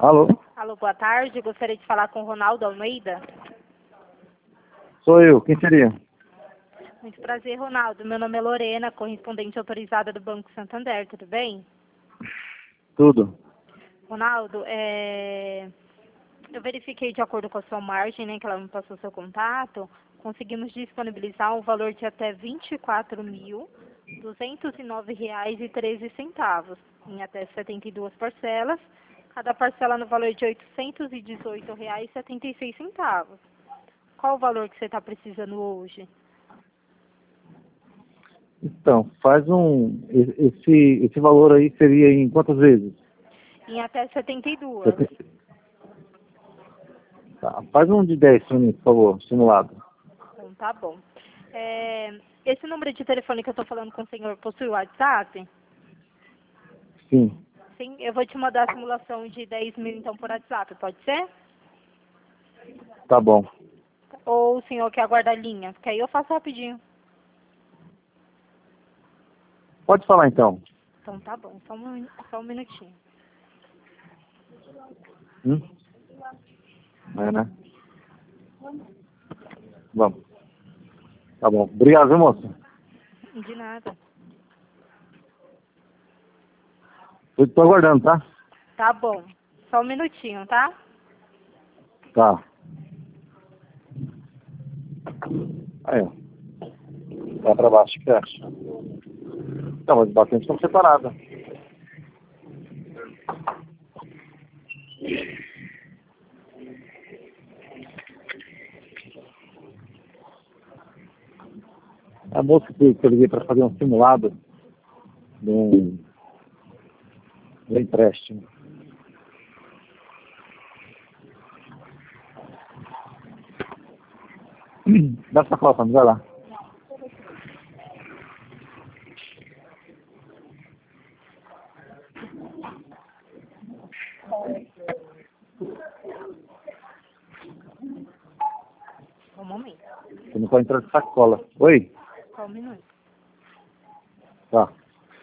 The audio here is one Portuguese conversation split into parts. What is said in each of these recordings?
Alô? Alô, boa tarde. Gostaria de falar com o Ronaldo Almeida. Sou eu. Quem seria? Muito prazer, Ronaldo. Meu nome é Lorena, correspondente autorizada do Banco Santander. Tudo bem? Tudo. Ronaldo, eu verifiquei de acordo com a sua margem, né, que ela me passou seu contato. Conseguimos disponibilizar um valor de até R$ 24.209,13 em até 72 parcelas. Cada parcela no valor de R$ 818,76. Qual o valor que você está precisando hoje? Então, faz esse valor aí seria em quantas vezes? Em até 72. Tá, faz um de 10 para mim, por favor, simulado. Então, tá bom. Esse número de telefone que eu estou falando com o senhor possui o WhatsApp? Sim. Sim, eu vou te mandar a simulação de 10 mil, então, por WhatsApp, pode ser? Tá bom. Ou o senhor quer aguardar a linha? Porque aí eu faço rapidinho. Pode falar então. Então, tá bom. Só um minutinho. É, né? Vamos. Tá bom. Obrigado, viu, moça? De nada. Eu tô aguardando, tá? Tá bom. Só um minutinho, tá? Tá. Aí, ó. Vai pra baixo, o que você acha? Não, mas os batentes estão separados. A moça que eu liguei para fazer um simulado do empréstimo. Dá essa foto, vai lá. Um momento. Você não pode entrar de sacola. Oi? Só um minuto. Tá.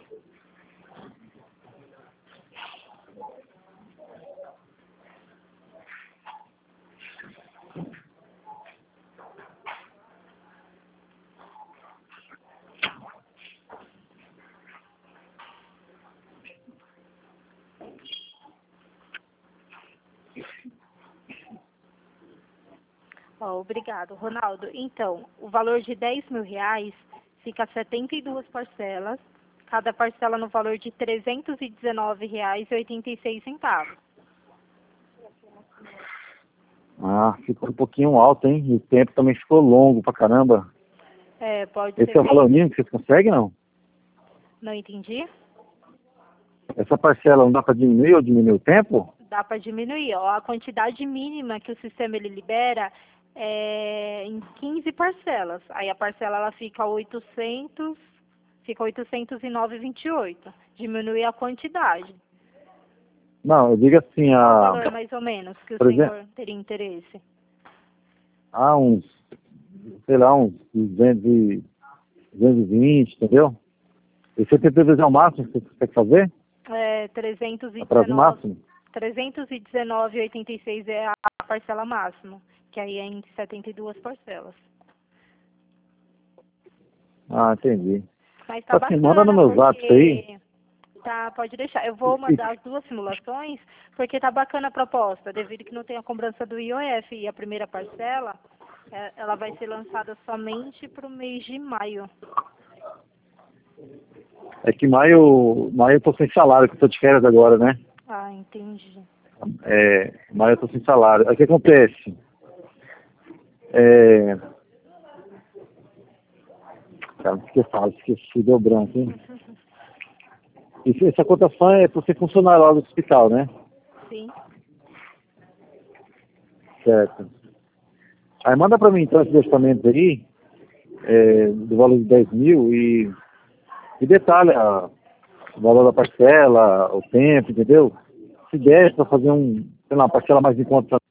Obrigado, Ronaldo. Então, o valor de R$ 10.000 fica 72 parcelas, cada parcela no valor de R$ 319,86. Ah, ficou um pouquinho alto, hein? E o tempo também ficou longo pra caramba. Pode Esse ser é o valor mesmo? mínimo que vocês conseguem, não? Não entendi? Essa parcela não dá pra diminuir ou diminuir o tempo? Dá para diminuir. Ó, a quantidade mínima que o sistema ele libera é em 15 parcelas. Aí a parcela ela fica 809,28. Diminui a quantidade. Não, eu digo assim, Qual o valor mais ou menos que o por exemplo, senhor teria interesse? uns, sei lá, uns 220, entendeu? E 72 é o máximo que você consegue fazer? A prazo 319, máximo? 319,86 é a parcela máxima, que aí é em 72 parcelas. Ah, entendi. Mas tá Assim, manda no bacana, meu zap isso aí. porque... Tá, pode deixar. Eu vou mandar as duas simulações, porque tá bacana a proposta, devido que não tem a cobrança do IOF. E a primeira parcela, ela vai ser lançada somente para o mês de maio. É que maio eu tô sem salário, que eu tô de férias agora, né? Ah, entendi. Maio eu tô sem salário. Aí o que acontece? Cara, o que eu falo? Esqueci, deu branco, hein? Essa cotação é para você funcionar lá no hospital, né? Sim. Certo. Aí manda pra mim então esses orçamentos aí, do valor de 10 mil e detalha o valor da parcela, o tempo, entendeu? Se der pra fazer sei lá, uma parcela mais em conta